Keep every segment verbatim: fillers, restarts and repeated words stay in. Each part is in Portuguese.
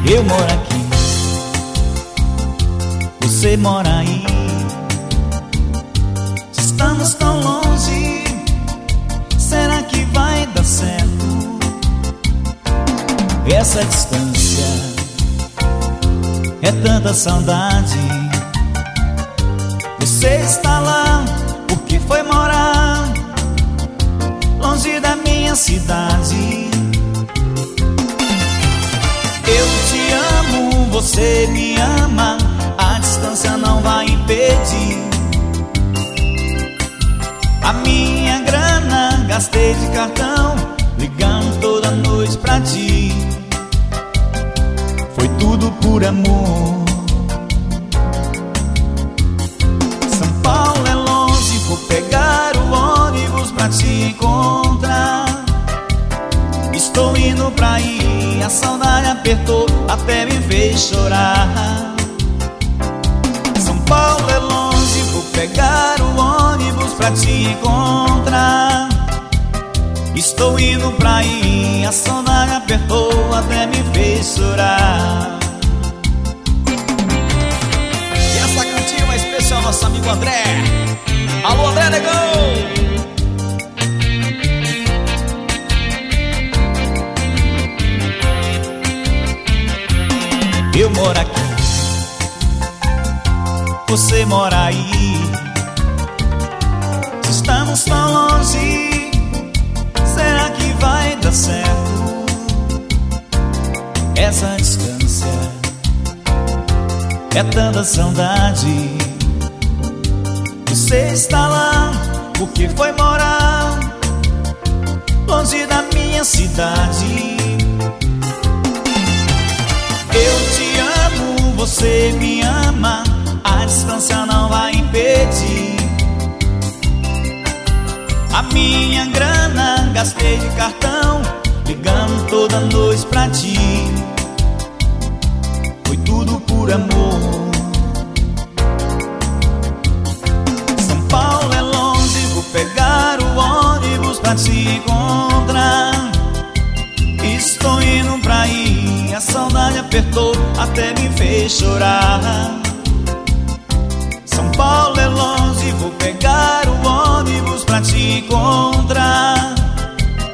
Eu moro aqui, você mora aí. Estamos tão longe, será que vai dar certo? Essa distância é tanta saudade. Você está lá porque foi morar longe da minha cidade. Eu te amo, você me ama, a distância não vai impedir. A minha grana gastei de cartão, ligando toda noite pra ti. Foi tudo por amor. São Paulo é longe, vou pegar o ônibus pra te encontrar. Estou indo pra aí, a saudade apertou, até me fez chorar. São Paulo é longe, vou pegar o ônibus pra te encontrar. Estou indo pra aí, a saudade apertou, até me fez chorar. E essa cantinha é especial ao nosso amigo André. Alô, André Negão! Eu moro aqui, você mora aí. Estamos tão longe, será que vai dar certo? Essa distância é tanta saudade. Você está lá porque foi morar longe da minha cidade. Eu te amo, você me ama, a distância não vai impedir. A minha grana gastei de cartão, ligando toda noite pra ti. Foi tudo por amor. São Paulo é longe, vou pegar o ônibus pra te encontrar. Estou indo pra aí, a saudade apertou, até me fez chorar. São Paulo é longe, vou pegar o ônibus pra te encontrar.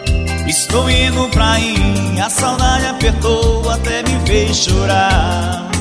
Estou indo pra aí, a saudade apertou, até me fez chorar.